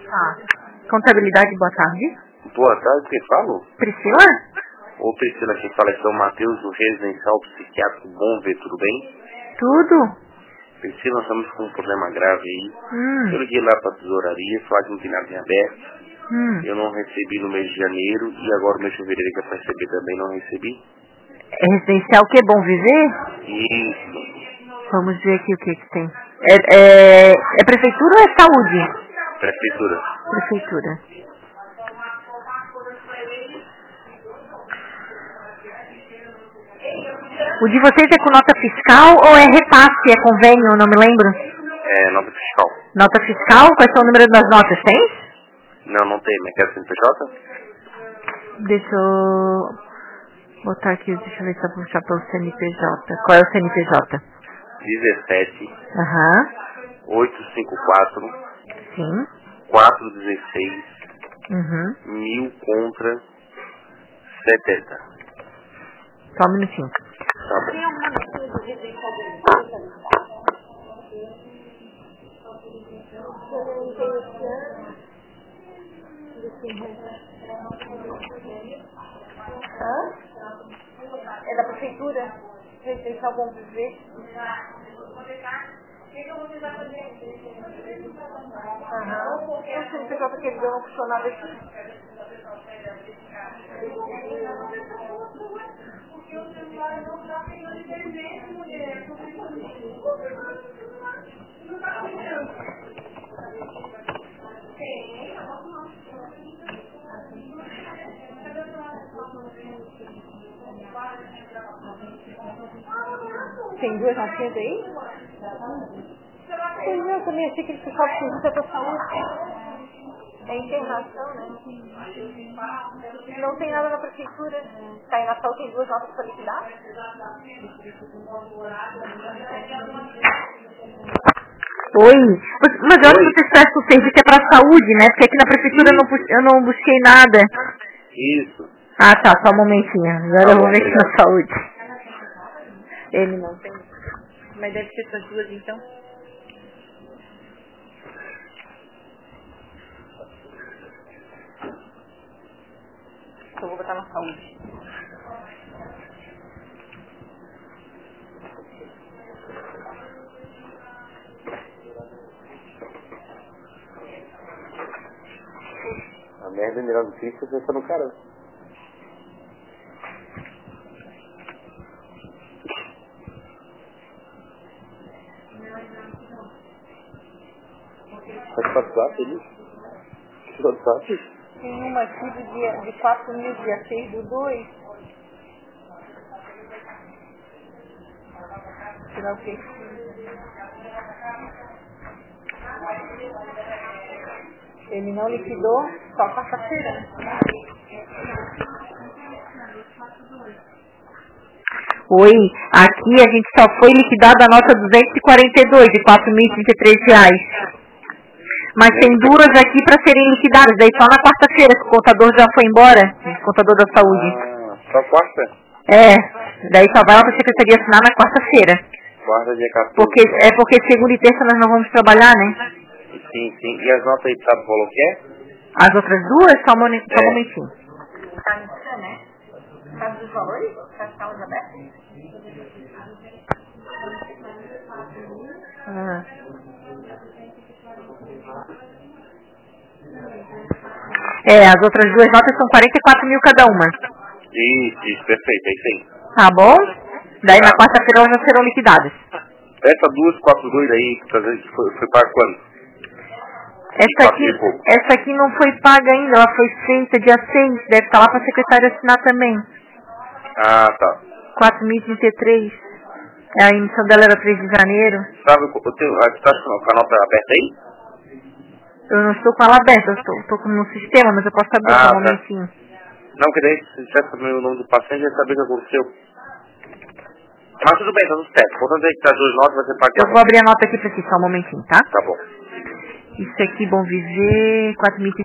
Tá. Contabilidade, boa tarde. Boa tarde, quem fala? Priscila? Ô Priscila, quem fala é São Mateus, do Residencial Psiquiátrico Bom Ver, tudo bem? Tudo? Priscila, nós estamos com um problema grave aí. Eu liguei lá pra tesouraria, falar que não tem nada em aberto. Eu não recebi no mês de janeiro e agora no mês de fevereiro que é pra receber também, não recebi. É residencial o que? Bom Viver? Isso. Vamos ver aqui o que tem. É prefeitura ou é saúde? Prefeitura. Prefeitura. O de vocês é com nota fiscal ou é repasse, é convênio, não me lembro? É, nota fiscal. Nota fiscal? Quais são o número das notas? Tem? Não tem, mas quer CNPJ? Deixa eu botar aqui, deixa eu ver se eu puxar pelo CNPJ. Qual é o CNPJ? 17 Aham. 854 Sim. 416 Uhum. 1000 contra 70. Só um minutinho. Tá bom. É da prefeitura? Residencial Bom Viver? Aham. O CNPJ que ele deu não puxou nada aqui. Tem duas notinhas aí? Pois é, eu também achei que ele ficava com isso pra saúde. É internação, né? Não tem nada na prefeitura. Tá aí na saúde, tem duas notas pra liquidar? Oi, mas eu acho que vocês prestam o serviço é pra saúde, né? Porque aqui na prefeitura eu não busquei nada. Isso. Ah, tá, só um momentinho. Agora eu vou ver aqui na saúde. Ele não tem. Mas deve ser essas duas, então. Eu vou botar na saúde. A merda é melhor do que isso, você no cara. Faz WhatsApp, ele? WhatsApp? Tem uma aqui de 4 mil, dia 6 do 2. Tirar o quê? Ele não liquidou, só quarta-feira. Oi, aqui a gente só foi liquidada a nota 242 de R$ 4.033. Mas tem duas aqui para serem liquidadas, daí só na quarta-feira, que o contador já foi embora, o contador da saúde. Ah, só quarta? É, daí só vai lá para a secretaria assinar na quarta-feira. Quarta, dia 14. Porque segunda e terça nós não vamos trabalhar, né? Sim. E as notas aí, sabe qual que é? As outras duas, só um momentinho. Tá no né? Sabe dos valores? Tá com salas abertas? As outras duas notas são 44 mil cada uma. Isso, perfeito, é isso aí. Tá bom? Daí na quarta-feira elas já serão liquidadas. Essa 242 aí, que foi para quando? Essa aqui não foi paga ainda, ela foi feita dia 6, deve estar lá para a secretária assinar também. Ah, tá. 4.033. A emissão dela era 3 de janeiro. Sabe, você tá com a nota aberta aí? Eu não estou com ela aberta, eu estou no sistema, mas eu posso abrir só um momentinho. Não, que daí se tivesse saber o nome do paciente, já sabia o que aconteceu. Mas tudo bem, tá tudo certo. Portanto, aí que tá 2 notas, vai ser pago. Eu vou abrir a nota aqui para si, só um momentinho, tá? Tá bom. Isso aqui, Bom Viver, 4.033.